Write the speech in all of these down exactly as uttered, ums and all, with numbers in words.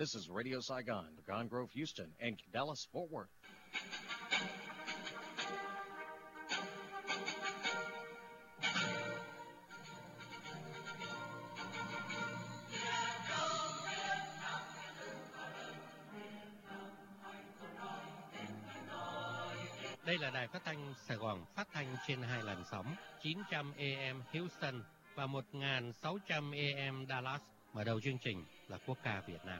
This is Radio Saigon, Pecan Grove, Houston, and Dallas, Fort Worth. Đây là đài phát thanh Sài Gòn, phát thanh trên hai làn sóng chín trăm A M Houston và một nghìn sáu trăm A M Dallas. Mở đầu chương trình là quốc ca Việt Nam.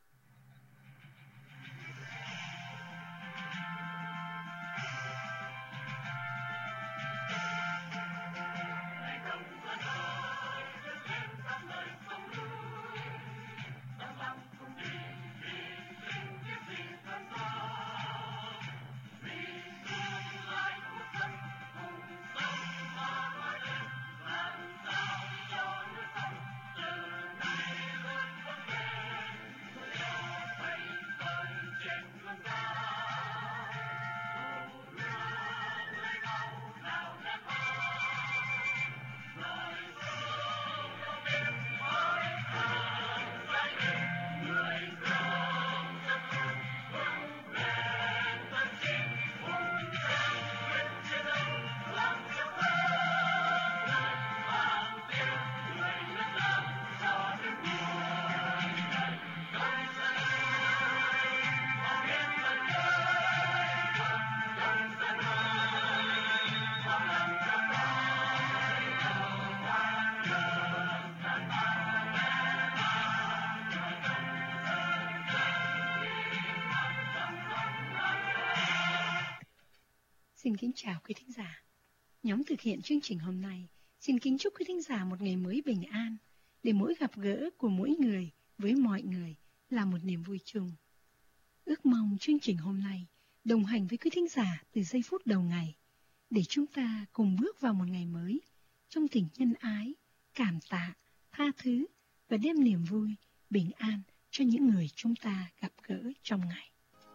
Xin kính chào quý thính giả. Nhóm thực hiện chương trình hôm nay xin kính chúc quý thính giả một ngày mới bình an, để mỗi gặp gỡ của mỗi người với mọi người là một niềm vui chung. Ước mong chương trình hôm nay đồng hành với quý thính giả từ giây phút đầu ngày, để chúng ta cùng bước vào một ngày mới trong tình nhân ái, cảm tạ, tha thứ và đem niềm vui, bình an cho những người chúng ta gặp gỡ trong ngày.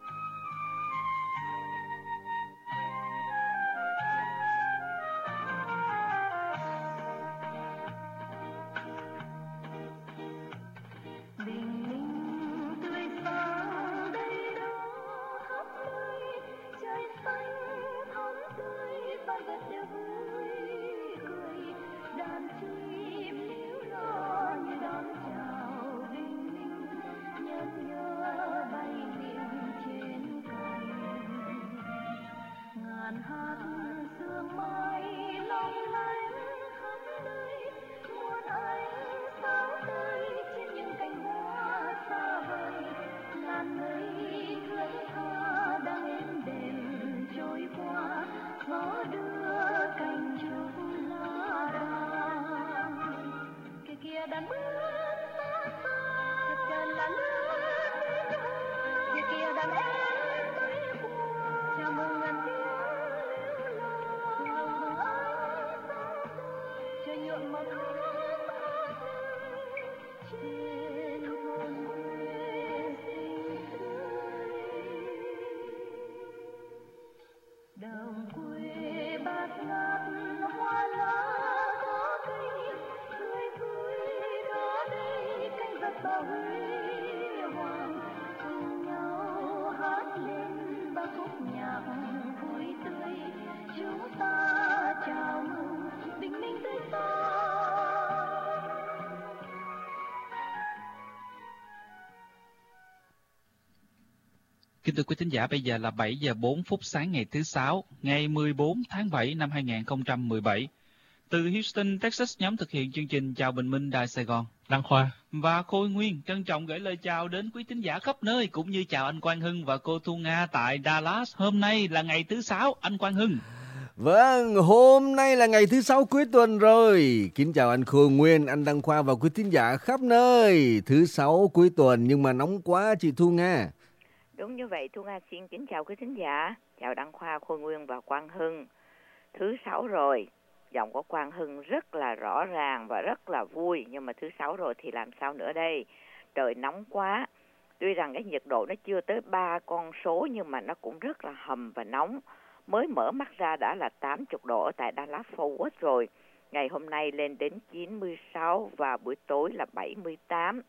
Kính thưa quý thính giả, bây giờ là bảy giờ bốn phút sáng ngày thứ Sáu, ngày mười bốn tháng bảy năm hai nghìn không trăm mười bảy. Từ Houston, Texas, nhóm thực hiện chương trình Chào Bình Minh Đài Sài Gòn, Đăng Khoa và Khôi Nguyên trân trọng gửi lời chào đến quý thính giả khắp nơi, cũng như chào anh Quang Hưng và cô Thu Nga tại Dallas. Hôm nay là ngày thứ Sáu, anh Quang Hưng. Vâng, hôm nay là ngày thứ Sáu cuối tuần rồi. Kính chào anh Khôi Nguyên, anh Đăng Khoa và quý thính giả khắp nơi. Thứ Sáu cuối tuần nhưng mà nóng quá chị Thu Nga. Đúng như vậy, Thu Nga xin kính chào quý thính giả, chào Đăng Khoa, Khôi Nguyên và Quang Hưng. Thứ Sáu rồi, giọng của Quang Hưng rất là rõ ràng và rất là vui, nhưng mà thứ Sáu rồi thì làm sao nữa đây? Trời nóng quá, tuy rằng cái nhiệt độ nó chưa tới ba con số nhưng mà nó cũng rất là hầm và nóng. Mới mở mắt ra đã là tám mươi độ ở tại Dallas Fort Worth rồi. Ngày hôm nay lên đến chín mươi sáu và buổi tối là bảy mươi tám.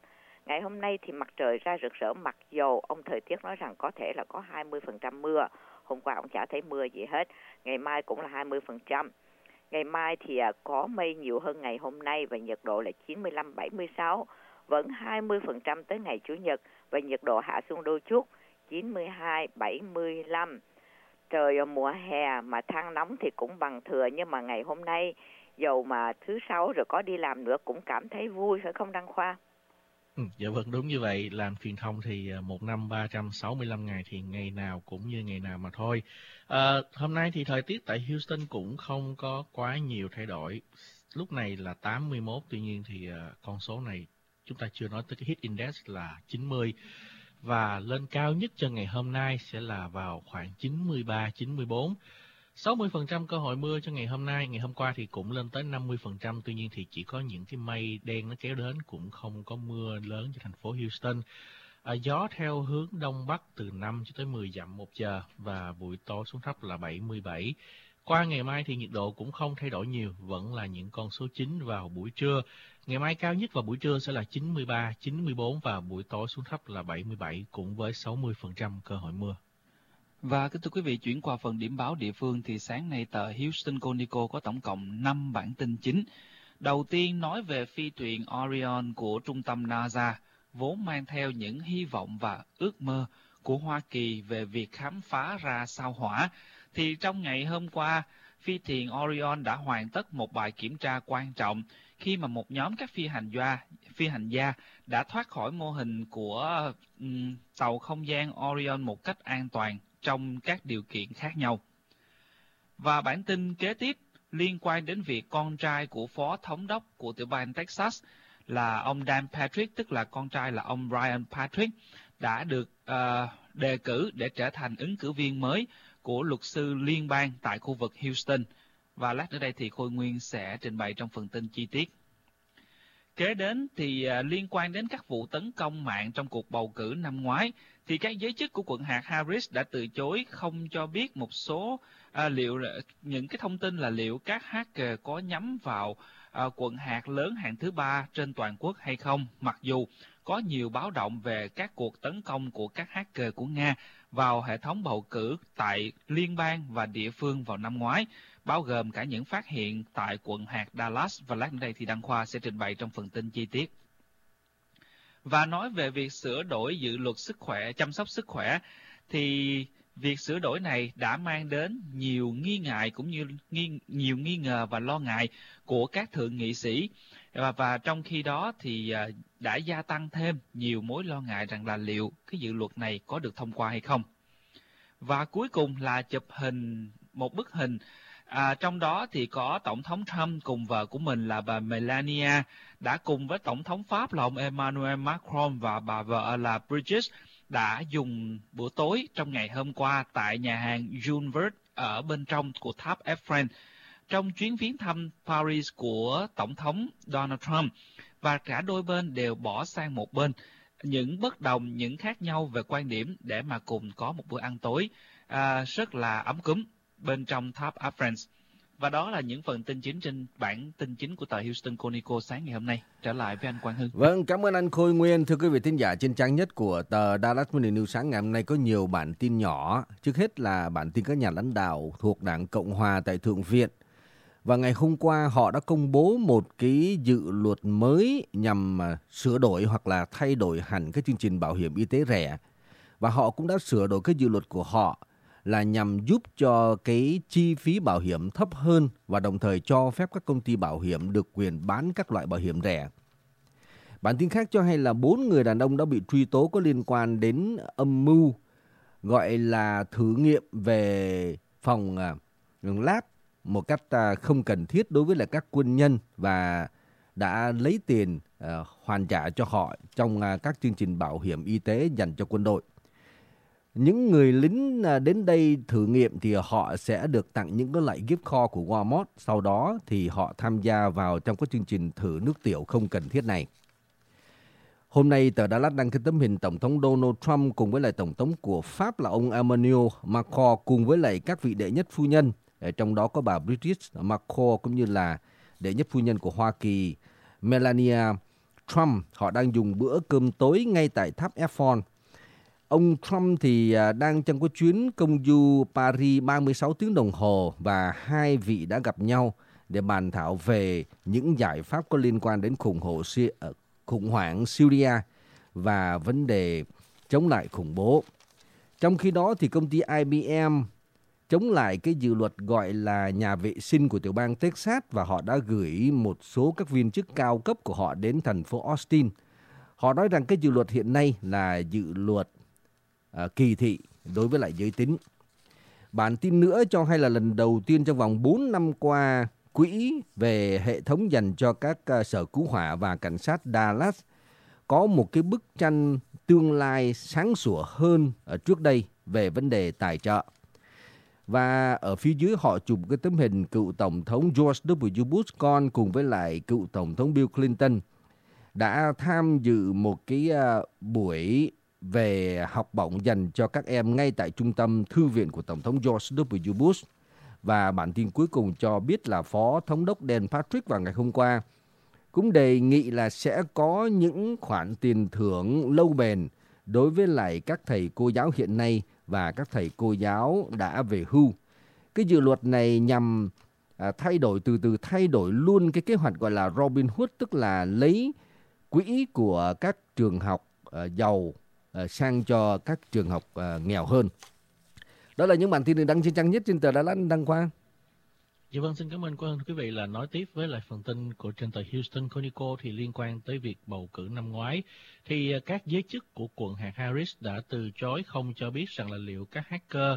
Ngày hôm nay thì mặt trời ra rực rỡ, mặc dầu ông thời tiết nói rằng có thể là có hai mươi phần trăm mưa. Hôm qua ông chả thấy mưa gì hết. Ngày mai cũng là hai mươi phần trăm. Ngày mai thì có mây nhiều hơn ngày hôm nay và nhiệt độ là chín mươi lăm bảy mươi sáu. Vẫn hai mươi phần trăm tới ngày Chủ nhật và nhiệt độ hạ xuống đôi chút, chín mươi hai bảy mươi lăm. Trời mùa hè mà than nóng thì cũng bằng thừa, nhưng mà ngày hôm nay dầu mà thứ sáu rồi có đi làm nữa cũng cảm thấy vui, phải không Đăng Khoa? Ừ, dạ vâng, đúng như vậy. Làm truyền thông thì một năm ba trăm sáu mươi lăm ngày thì ngày nào cũng như ngày nào mà thôi. À, hôm nay thì thời tiết tại Houston cũng không có quá nhiều thay đổi. Lúc này là tám mươi mốt, tuy nhiên thì uh, con số này chúng ta chưa nói tới cái heat index là chín mươi. Và lên cao nhất cho ngày hôm nay sẽ là vào khoảng chín mươi ba chín mươi bốn. sáu mươi phần trăm cơ hội mưa cho ngày hôm nay. Ngày hôm qua thì cũng lên tới năm mươi phần trăm. Tuy nhiên thì chỉ có những cái mây đen nó kéo đến, cũng không có mưa lớn cho thành phố Houston. À, gió theo hướng đông bắc từ năm cho tới mười dặm một giờ. Và buổi tối xuống thấp là bảy mươi bảy. Qua ngày mai thì nhiệt độ cũng không thay đổi nhiều, vẫn là những con số chính vào buổi trưa. Ngày mai cao nhất vào buổi trưa sẽ là chín mươi ba chín mươi bốn và buổi tối xuống thấp là bảy mươi bảy, cũng với sáu mươi phần trăm cơ hội mưa. Và kính thưa quý vị, chuyển qua phần điểm báo địa phương thì sáng nay tờ Houston Chronicle có tổng cộng năm bản tin chính. Đầu tiên nói về phi thuyền Orion của trung tâm NASA, vốn mang theo những hy vọng và ước mơ của Hoa Kỳ về việc khám phá ra sao Hỏa. Thì trong ngày hôm qua, phi thuyền Orion đã hoàn tất một bài kiểm tra quan trọng khi mà một nhóm các phi hành gia, phi hành gia đã thoát khỏi mô hình của um, tàu không gian Orion một cách an toàn trong các điều kiện khác nhau. Và bản tin kế tiếp liên quan đến việc con trai của phó thống đốc của tiểu bang Texas là ông Dan Patrick, tức là con trai là ông Ryan Patrick, đã được uh, đề cử để trở thành ứng cử viên mới của luật sư liên bang tại khu vực Houston. Và lát nữa đây thì Khôi Nguyên sẽ trình bày trong phần tin chi tiết. Kế đến thì uh, liên quan đến các vụ tấn công mạng trong cuộc bầu cử năm ngoái, thì các giới chức của quận hạt Harris đã từ chối không cho biết một số uh, liệu những cái thông tin là liệu các hacker có nhắm vào uh, quận hạt lớn hạng thứ ba trên toàn quốc hay không, mặc dù có nhiều báo động về các cuộc tấn công của các hacker của Nga vào hệ thống bầu cử tại liên bang và địa phương vào năm ngoái, bao gồm cả những phát hiện tại quận hạt Dallas, và lát nữa đây thì Đăng Khoa sẽ trình bày trong phần tin chi tiết. Và nói về việc sửa đổi dự luật sức khỏe, chăm sóc sức khỏe, thì việc sửa đổi này đã mang đến nhiều nghi ngại cũng như nghi, nhiều nghi ngờ và lo ngại của các thượng nghị sĩ. Và, và trong khi đó thì đã gia tăng thêm nhiều mối lo ngại rằng là liệu cái dự luật này có được thông qua hay không. Và cuối cùng là chụp hình, một bức hình, à, trong đó thì có Tổng thống Trump cùng vợ của mình là bà Melania đã cùng với Tổng thống Pháp là ông Emmanuel Macron và bà vợ là Brigitte đã dùng bữa tối trong ngày hôm qua tại nhà hàng Jules Verne ở bên trong của tháp Eiffel trong chuyến viếng thăm Paris của Tổng thống Donald Trump, và cả đôi bên đều bỏ sang một bên những bất đồng, những khác nhau về quan điểm để mà cùng có một bữa ăn tối à, rất là ấm cúng bên trong tháp Eiffel. Và đó là những phần tin chính trên bản tin chính của tờ Houston Chronicle sáng ngày hôm nay. Trở lại với anh Quang Hưng. Vâng, cảm ơn anh Khôi Nguyên. Thưa quý vị thính giả, trên trang nhất của tờ Dallas Morning News sáng ngày hôm nay có nhiều bản tin nhỏ. Trước hết là bản tin các nhà lãnh đạo thuộc Đảng Cộng Hòa tại Thượng viện. Và ngày hôm qua họ đã công bố một cái dự luật mới nhằm sửa đổi hoặc là thay đổi hẳn các chương trình bảo hiểm y tế rẻ. Và họ cũng đã sửa đổi cái dự luật của họ là nhằm giúp cho cái chi phí bảo hiểm thấp hơn và đồng thời cho phép các công ty bảo hiểm được quyền bán các loại bảo hiểm rẻ. Bản tin khác cho hay là bốn người đàn ông đã bị truy tố có liên quan đến âm mưu gọi là thử nghiệm về phòng uh, lab một cách uh, không cần thiết đối với là các quân nhân và đã lấy tiền uh, hoàn trả cho họ trong uh, các chương trình bảo hiểm y tế dành cho quân đội. Những người lính đến đây thử nghiệm thì họ sẽ được tặng những cái loại gift card của Walmart. Sau đó thì họ tham gia vào trong các chương trình thử nước tiểu không cần thiết này. Hôm nay tờ Dallas đăng cái tấm hình Tổng thống Donald Trump cùng với lại Tổng thống của Pháp là ông Emmanuel Macron cùng với lại các vị đệ nhất phu nhân. Trong đó có bà Brigitte Macron cũng như là đệ nhất phu nhân của Hoa Kỳ Melania Trump. Họ đang dùng bữa cơm tối ngay tại tháp Eiffel. Ông Trump thì đang trong cái chuyến công du Paris ba mươi sáu tiếng đồng hồ và hai vị đã gặp nhau để bàn thảo về những giải pháp có liên quan đến khủng hoảng, khủng hoảng Syria và vấn đề chống lại khủng bố. Trong khi đó thì công ty I B M chống lại cái dự luật gọi là nhà vệ sinh của tiểu bang Texas và họ đã gửi một số các viên chức cao cấp của họ đến thành phố Austin. Họ nói rằng cái dự luật hiện nay là dự luật uh, kỳ thị đối với lại giới tính. Bản tin nữa cho hay là lần đầu tiên trong vòng bốn năm qua, quỹ về hệ thống dành cho các uh, sở cứu hỏa và cảnh sát Dallas có một cái bức tranh tương lai sáng sủa hơn ở trước đây về vấn đề tài trợ. Và ở phía dưới họ chụp cái tấm hình cựu Tổng thống George W. Bush con cùng với lại cựu Tổng thống Bill Clinton đã tham dự một cái uh, buổi về học bổng dành cho các em ngay tại trung tâm thư viện của Tổng thống George W. Bush. Và bản tin cuối cùng cho biết là Phó Thống đốc Dan Patrick vào ngày hôm qua cũng đề nghị là sẽ có những khoản tiền thưởng lâu bền đối với lại các thầy cô giáo hiện nay và các thầy cô giáo đã về hưu. Cái dự luật này nhằm à, thay đổi từ từ thay đổi luôn cái kế hoạch gọi là Robin Hood, tức là lấy quỹ của các trường học à, giàu à, sang cho các trường học à, nghèo hơn. Đó là những bản tin được đăng trên trang nhất trên tờ Đà Lạt đăng Quang. Dạ vâng, xin cảm ơn quý vị là nói tiếp với lại phần tin của trên tờ Houston Chronicle thì liên quan tới việc bầu cử năm ngoái. Thì các giới chức của quận hạt Harris đã từ chối không cho biết rằng là liệu các hacker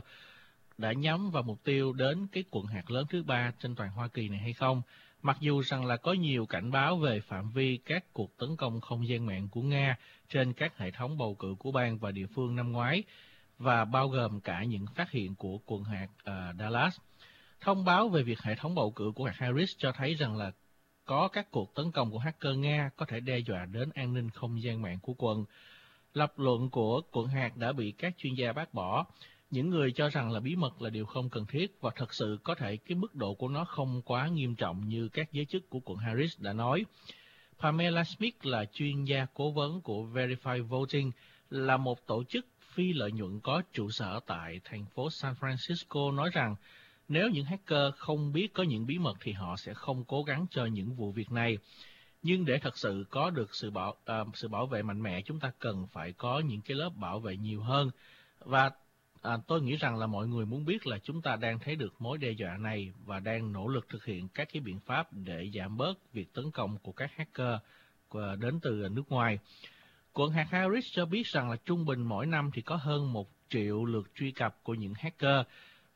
đã nhắm vào mục tiêu đến cái quận hạt lớn thứ ba trên toàn Hoa Kỳ này hay không. Mặc dù rằng là có nhiều cảnh báo về phạm vi các cuộc tấn công không gian mạng của Nga trên các hệ thống bầu cử của bang và địa phương năm ngoái, và bao gồm cả những phát hiện của quận hạt uh, Dallas. Thông báo về việc hệ thống bầu cử của hạt Harris cho thấy rằng là có các cuộc tấn công của hacker Nga có thể đe dọa đến an ninh không gian mạng của quận. Lập luận của quận hạt đã bị các chuyên gia bác bỏ. Những người cho rằng là bí mật là điều không cần thiết và thật sự có thể cái mức độ của nó không quá nghiêm trọng như các giới chức của quận Harris đã nói. Pamela Smith là chuyên gia cố vấn của Verify Voting, là một tổ chức phi lợi nhuận có trụ sở tại thành phố San Francisco, nói rằng nếu những hacker không biết có những bí mật thì họ sẽ không cố gắng cho những vụ việc này. Nhưng để thật sự có được sự bảo uh, sự bảo vệ mạnh mẽ, chúng ta cần phải có những cái lớp bảo vệ nhiều hơn. Và uh, tôi nghĩ rằng là mọi người muốn biết là chúng ta đang thấy được mối đe dọa này và đang nỗ lực thực hiện các cái biện pháp để giảm bớt việc tấn công của các hacker uh, đến từ nước ngoài. Quận hạt Harris cho biết rằng là trung bình mỗi năm thì có hơn một triệu lượt truy cập của những hacker.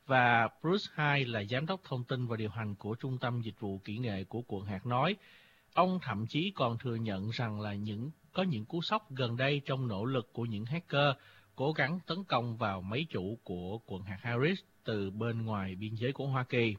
Và Bruce Hyde là giám đốc thông tin và điều hành của Trung tâm Dịch vụ Kỹ nghệ của quận hạt nói, ông thậm chí còn thừa nhận rằng là những có những cú sốc gần đây trong nỗ lực của những hacker cố gắng tấn công vào máy chủ của quận hạt Harris từ bên ngoài biên giới của Hoa Kỳ.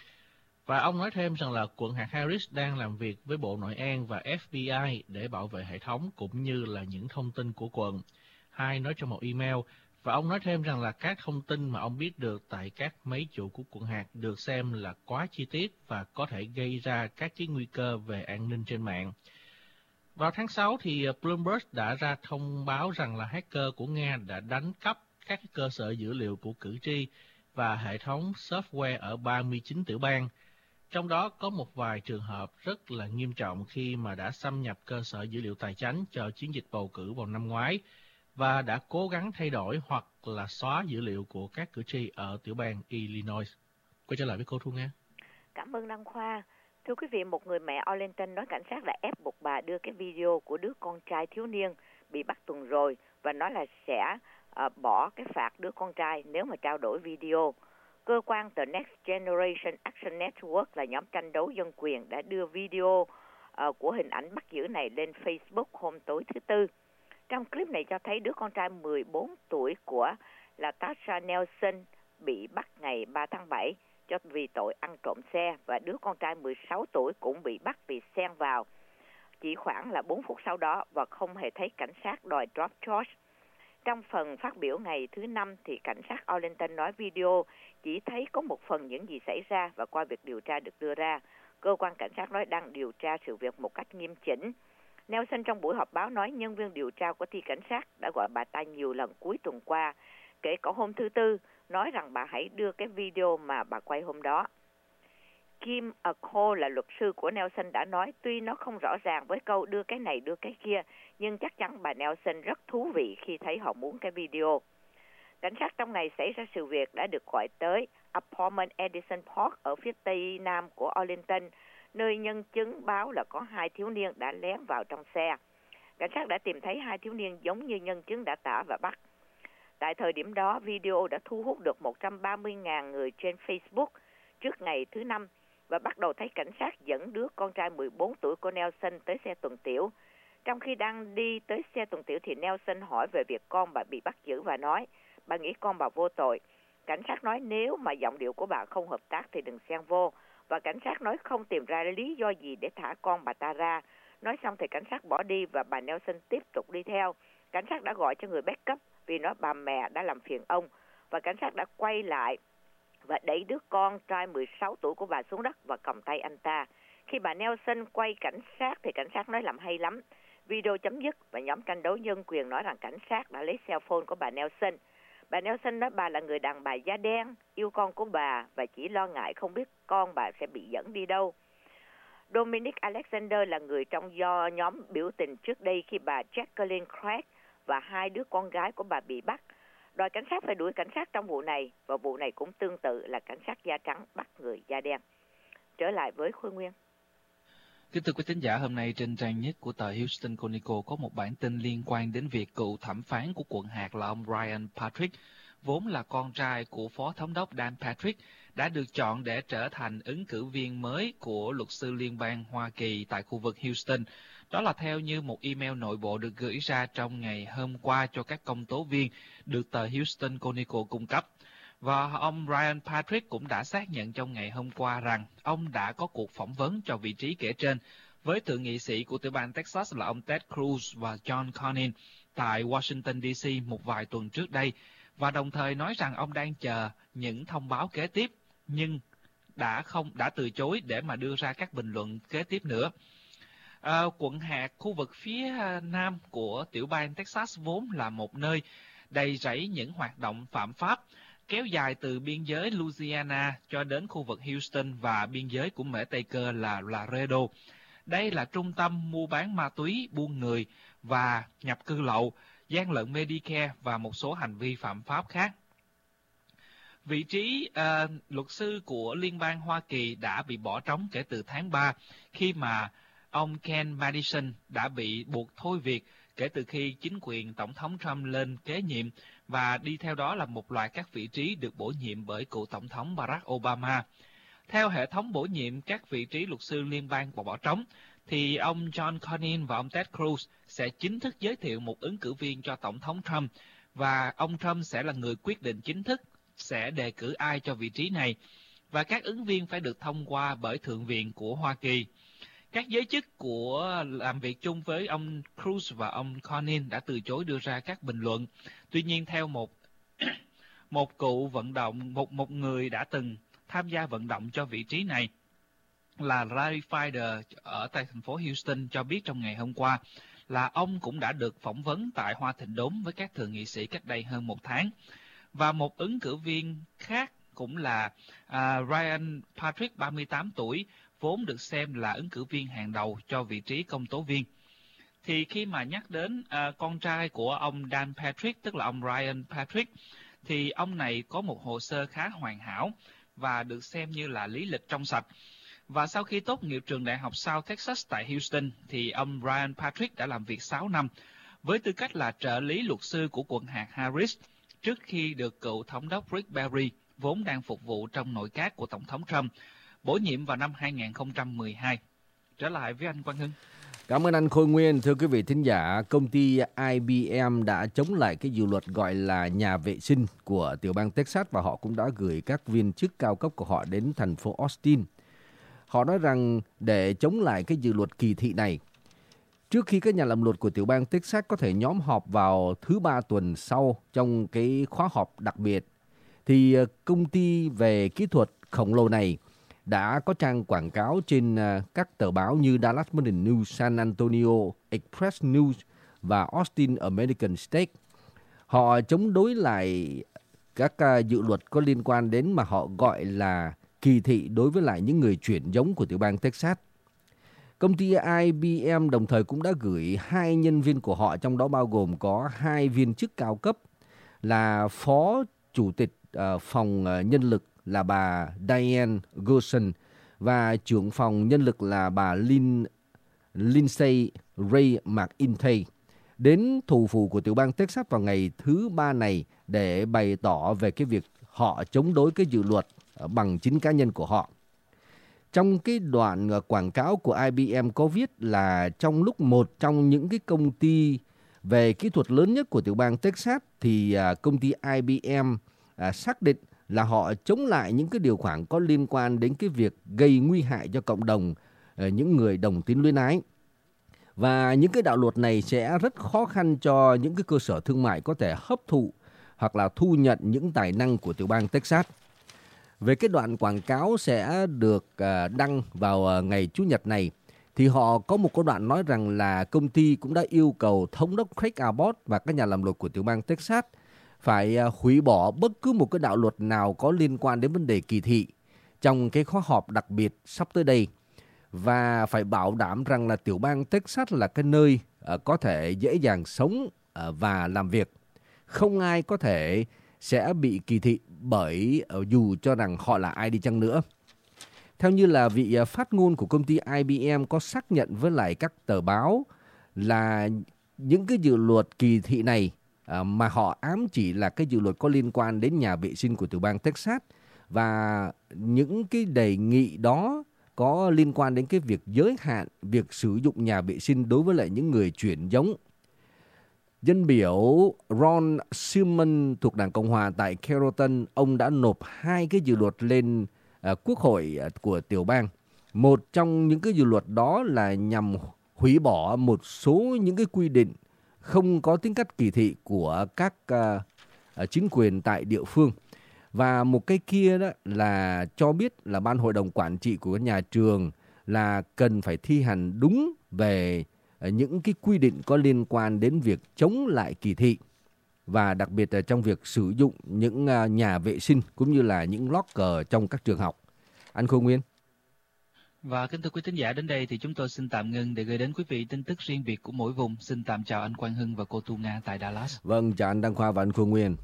Và ông nói thêm rằng là quận hạt Harris đang làm việc với Bộ Nội an và F B I để bảo vệ hệ thống cũng như là những thông tin của quận. Hyde nói trong một email. Và ông nói thêm rằng là các thông tin mà ông biết được tại các máy chủ của quận hạt được xem là quá chi tiết và có thể gây ra các cái nguy cơ về an ninh trên mạng. Vào tháng sáu thì Bloomberg đã ra thông báo rằng là hacker của Nga đã đánh cắp các cơ sở dữ liệu của cử tri và hệ thống software ở ba mươi chín tiểu bang. Trong đó có một vài trường hợp rất là nghiêm trọng khi mà đã xâm nhập cơ sở dữ liệu tài chánh cho chiến dịch bầu cử vào năm ngoái và đã cố gắng thay đổi hoặc là xóa dữ liệu của các cử tri ở tiểu bang Illinois. Quay trở lại với cô Thu Nga. Cảm ơn Đăng Khoa. Thưa quý vị, một người mẹ Arlington nói cảnh sát đã ép buộc bà đưa cái video của đứa con trai thiếu niên bị bắt tuần rồi và nói là sẽ uh, bỏ cái phạt đứa con trai nếu mà trao đổi video. Cơ quan The Next Generation Action Network là nhóm tranh đấu dân quyền đã đưa video uh, của hình ảnh bắt giữ này lên Facebook hôm tối thứ Tư. Trong clip này cho thấy đứa con trai mười bốn tuổi của là Tasha Nelson bị bắt ngày ba tháng bảy cho vì tội ăn trộm xe và đứa con trai mười sáu tuổi cũng bị bắt vì xen vào chỉ khoảng là bốn phút sau đó và không hề thấy cảnh sát đòi drop charge. Trong phần phát biểu ngày thứ Năm thì cảnh sát Arlington nói video chỉ thấy có một phần những gì xảy ra và qua việc điều tra được đưa ra. Cơ quan cảnh sát nói đang điều tra sự việc một cách nghiêm chỉnh. Nelson trong buổi họp báo nói nhân viên điều tra của ty cảnh sát đã gọi bà ta nhiều lần cuối tuần qua, kể cả hôm thứ Tư, nói rằng bà hãy đưa cái video mà bà quay hôm đó. Kim Cole là luật sư của Nelson đã nói tuy nó không rõ ràng với câu đưa cái này đưa cái kia, nhưng chắc chắn bà Nelson rất thú vị khi thấy họ muốn cái video. Cảnh sát trong ngày xảy ra sự việc đã được gọi tới Apartment Edison Park ở phía tây nam của Arlington, nơi nhân chứng báo là có hai thiếu niên đã lén vào trong xe. Cảnh sát đã tìm thấy hai thiếu niên giống như nhân chứng đã tả và bắt. Tại thời điểm đó, video đã thu hút được một trăm ba mươi nghìn người trên Facebook trước ngày thứ Năm và bắt đầu thấy cảnh sát dẫn đứa con trai mười bốn tuổi của Nelson tới xe tuần tiểu. Trong khi đang đi tới xe tuần tiểu thì Nelson hỏi về việc con bà bị bắt giữ và nói, bà nghĩ con bà vô tội. Cảnh sát nói nếu mà giọng điệu của bà không hợp tác thì đừng xen vô. Và cảnh sát nói không tìm ra lý do gì để thả con bà ta ra. Nói xong thì cảnh sát bỏ đi và bà Nelson tiếp tục đi theo. Cảnh sát đã gọi cho người backup vì nói bà mẹ đã làm phiền ông. Và cảnh sát đã quay lại và đẩy đứa con trai mười sáu tuổi của bà xuống đất và cầm tay anh ta. Khi bà Nelson quay cảnh sát thì cảnh sát nói làm hay lắm. Video chấm dứt và nhóm tranh đấu nhân quyền nói rằng cảnh sát đã lấy cell phone của bà Nelson. Bà Nelson nói bà là người đàn bà da đen, yêu con của bà và chỉ lo ngại không biết con bà sẽ bị dẫn đi đâu. Dominic Alexander là người trong do nhóm biểu tình trước đây khi bà Jacqueline Craig và hai đứa con gái của bà bị bắt. Đòi cảnh sát phải đuổi cảnh sát trong vụ này, và vụ này cũng tương tự là cảnh sát da trắng bắt người da đen. Trở lại với Khôi Nguyên. Kính thưa quý thính giả, hôm nay trên trang nhất của tờ Houston Chronicle có một bản tin liên quan đến việc cựu thẩm phán của quận hạt là ông Ryan Patrick, vốn là con trai của Phó Thống đốc Dan Patrick, đã được chọn để trở thành ứng cử viên mới của luật sư liên bang Hoa Kỳ tại khu vực Houston. Đó là theo như một email nội bộ được gửi ra trong ngày hôm qua cho các công tố viên được tờ Houston Chronicle cung cấp. Và ông Ryan Patrick cũng đã xác nhận trong ngày hôm qua rằng ông đã có cuộc phỏng vấn cho vị trí kể trên với thượng nghị sĩ của tiểu bang Texas là ông Ted Cruz và John Cornyn tại Washington D C một vài tuần trước đây, và đồng thời nói rằng ông đang chờ những thông báo kế tiếp nhưng đã không đã từ chối để mà đưa ra các bình luận kế tiếp nữa. À, quận hạt, khu vực phía nam của tiểu bang Texas vốn là một nơi đầy rẫy những hoạt động phạm pháp, kéo dài từ biên giới Louisiana cho đến khu vực Houston và biên giới của Mễ Tây Cơ là Laredo. Đây là trung tâm mua bán ma túy, buôn người và nhập cư lậu, gian lận Medicare và một số hành vi phạm pháp khác. Vị trí uh, luật sư của Liên bang Hoa Kỳ đã bị bỏ trống kể từ tháng ba khi mà ông Ken Madison đã bị buộc thôi việc kể từ khi chính quyền Tổng thống Trump lên kế nhiệm, và đi theo đó là một loạt các vị trí được bổ nhiệm bởi cựu Tổng thống Barack Obama. Theo hệ thống bổ nhiệm các vị trí luật sư liên bang và bỏ trống, thì ông John Cornyn và ông Ted Cruz sẽ chính thức giới thiệu một ứng cử viên cho Tổng thống Trump, và ông Trump sẽ là người quyết định chính thức sẽ đề cử ai cho vị trí này, và các ứng viên phải được thông qua bởi Thượng viện của Hoa Kỳ. Các giới chức của làm việc chung với ông Cruz và ông Cornyn đã từ chối đưa ra các bình luận. Tuy nhiên, theo một một cựu vận động, một một người đã từng tham gia vận động cho vị trí này là Larry Fider ở tại thành phố Houston cho biết trong ngày hôm qua là ông cũng đã được phỏng vấn tại Hoa Thịnh Đốn với các thượng nghị sĩ cách đây hơn một tháng. Và một ứng cử viên khác cũng là uh, Ryan Patrick, ba mươi tám tuổi, vốn được xem là ứng cử viên hàng đầu cho vị trí công tố viên. Thì khi mà nhắc đến uh, con trai của ông Dan Patrick, tức là ông Ryan Patrick, thì ông này có một hồ sơ khá hoàn hảo và được xem như là lý lịch trong sạch. Và sau khi tốt nghiệp trường đại học South Texas tại Houston, thì ông Ryan Patrick đã làm việc sáu năm với tư cách là trợ lý luật sư của quận hạt Harris trước khi được cựu thống đốc Rick Perry, vốn đang phục vụ trong nội các của Tổng thống Trump, bổ nhiệm vào năm hai nghìn không trăm mười hai. Trở lại với anh Quang Hưng. Cảm ơn anh Khôi Nguyên. Thưa quý vị thính giả, công ty I B M đã chống lại cái dự luật gọi là nhà vệ sinh của tiểu bang Texas, và họ cũng đã gửi các viên chức cao cấp của họ đến thành phố Austin. Họ nói rằng để chống lại cái dự luật kỳ thị này, trước khi các nhà làm luật của tiểu bang Texas có thể nhóm họp vào thứ ba tuần sau trong cái khóa họp đặc biệt, thì công ty về kỹ thuật khổng lồ này đã có trang quảng cáo trên các tờ báo như Dallas Morning News, San Antonio Express News và Austin American State. Họ chống đối lại các dự luật có liên quan đến mà họ gọi là kỳ thị đối với lại những người chuyển giống của tiểu bang Texas. Công ty I B M đồng thời cũng đã gửi hai nhân viên của họ, trong đó bao gồm có hai viên chức cao cấp là phó chủ tịch uh, phòng uh, nhân lực là bà Diane Gerson và trưởng phòng nhân lực là bà Lin, Lindsay Ray McIntyre đến thủ phủ của tiểu bang Texas vào ngày thứ ba này để bày tỏ về cái việc họ chống đối cái dự luật bằng chính cá nhân của họ. Trong cái đoạn quảng cáo của I B M có viết là trong lúc một trong những cái công ty về kỹ thuật lớn nhất của tiểu bang Texas thì công ty I B M xác định là họ chống lại những cái điều khoản có liên quan đến cái việc gây nguy hại cho cộng đồng những người đồng tính luyến ái. Và những cái đạo luật này sẽ rất khó khăn cho những cái cơ sở thương mại có thể hấp thụ hoặc là thu nhận những tài năng của tiểu bang Texas. Về cái đoạn quảng cáo sẽ được đăng vào ngày Chủ nhật này, thì họ có một cái đoạn nói rằng là công ty cũng đã yêu cầu thống đốc Craig Abbott và các nhà làm luật của tiểu bang Texas phải hủy bỏ bất cứ một cái đạo luật nào có liên quan đến vấn đề kỳ thị trong cái khóa họp đặc biệt sắp tới đây, và phải bảo đảm rằng là tiểu bang Texas là cái nơi uh, có thể dễ dàng sống uh, và làm việc. Không ai có thể sẽ bị kỳ thị bởi uh, dù cho rằng họ là ai đi chăng nữa. Theo như là vị uh, phát ngôn của công ty I B M có xác nhận với lại các tờ báo là những cái dự luật kỳ thị này uh, mà họ ám chỉ là cái dự luật có liên quan đến nhà vệ sinh của tiểu bang Texas, và những cái đề nghị đó có liên quan đến cái việc giới hạn việc sử dụng nhà vệ sinh đối với lại những người chuyển giống. Dân biểu Ron Schumer thuộc Đảng Cộng Hòa tại Carrollton, ông đã nộp hai cái dự luật lên uh, Quốc hội của tiểu bang. Một trong những cái dự luật đó là nhằm hủy bỏ một số những cái quy định không có tính cách kỳ thị của các uh, uh, chính quyền tại địa phương. Và một cái kia đó là cho biết là ban hội đồng quản trị của nhà trường là cần phải thi hành đúng về những cái quy định có liên quan đến việc chống lại kỳ thị, và đặc biệt là trong việc sử dụng những nhà vệ sinh cũng như là những locker trong các trường học. Anh Khôi Nguyên. Và kính thưa quý thính giả, đến đây thì chúng tôi xin tạm ngưng để gửi đến quý vị tin tức riêng biệt của mỗi vùng. Xin tạm chào anh Quang Hưng và cô Tu Nga tại Dallas. Vâng, chào anh Đăng Khoa và anh Khôi Nguyên.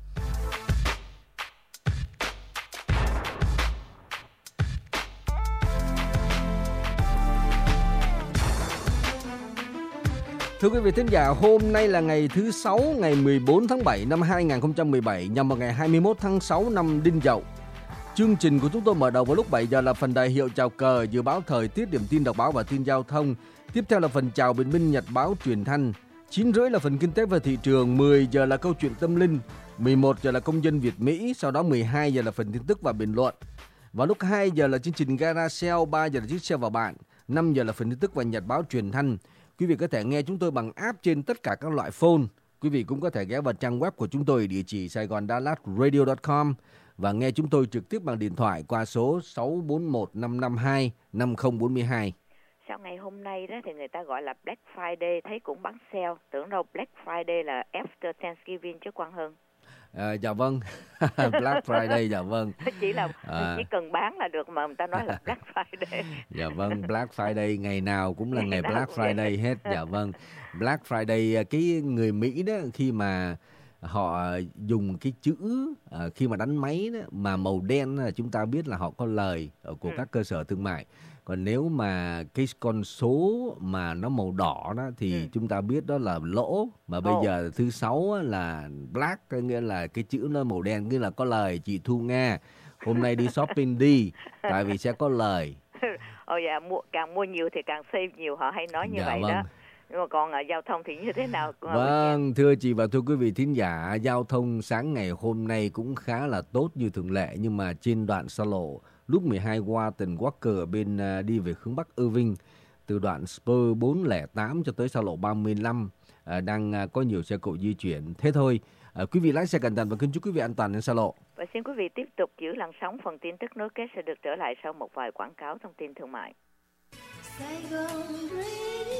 Thưa quý vị thính giả, hôm nay là ngày thứ Sáu, ngày mười bốn tháng bảy năm hai nghìn không trăm mười bảy, nhằm vào ngày hai mươi mốt tháng sáu năm Đinh Dậu. Chương trình của chúng tôi mở đầu vào lúc bảy giờ là phần đại hiệu chào cờ, dự báo thời tiết, điểm tin đọc báo và tin giao thông. Tiếp theo là phần chào bình minh nhật báo truyền thanh. chín rưỡi là phần kinh tế và thị trường, mười giờ là câu chuyện tâm linh, mười một giờ là công dân Việt Mỹ, sau đó mười hai giờ là phần tin tức và bình luận. Vào lúc hai giờ là chương trình Gara Sale, ba giờ là chiếc xe vào bạn, năm giờ là phần tin tức và nhật báo truyền thanh. Quý vị có thể nghe chúng tôi bằng app trên tất cả các loại phone. Quý vị cũng có thể ghé vào trang web của chúng tôi, địa chỉ saigon dallas radio chấm com, và nghe chúng tôi trực tiếp bằng điện thoại qua số sáu bốn một năm năm hai năm không bốn hai. Sau ngày hôm nay đó thì người ta gọi là Black Friday, thấy cũng bán sale. Tưởng đâu Black Friday là after Thanksgiving chứ Quang Hưng. À, dạ vâng. Black Friday, dạ vâng. Chỉ là à. chỉ cần bán là được mà người ta nói là Black Friday. Dạ vâng, Black Friday ngày nào cũng là ngày, ngày Black Friday hết. Dạ vâng. Black Friday, cái người Mỹ đó khi mà họ dùng cái chữ uh, khi mà đánh máy đó, mà màu đen là chúng ta biết là họ có lời của ừ. các cơ sở thương mại. Còn nếu mà cái con số mà nó màu đỏ đó thì ừ. chúng ta biết đó là lỗ. Mà bây oh. giờ thứ sáu là black, nghĩa là cái chữ nó màu đen, nghĩa là có lời. Chị Thu Nga, hôm nay đi shopping đi, tại vì sẽ có lời. Ồ dạ, mua, càng mua nhiều thì càng save nhiều, họ hay nói như dạ, vậy vâng. đó. Nhưng mà còn ở giao thông thì như thế nào? Vâng, thưa chị và thưa quý vị thính giả, giao thông sáng ngày hôm nay cũng khá là tốt như thường lệ, nhưng mà trên đoạn xa lộ lúc mười hai Walton Walker ở bên uh, đi về hướng Bắc Irving, từ đoạn Spur bốn không tám cho tới xa lộ ba mươi lăm à, đang à, có nhiều xe cộ di chuyển. Thế thôi, à, quý vị lái xe cẩn thận và kính chúc quý vị an toàn trên xa lộ. Và xin quý vị tiếp tục giữ làn sóng, phần tin tức nối kết sẽ được trở lại sau một vài quảng cáo thông tin thương mại. Sài Gòn Radio.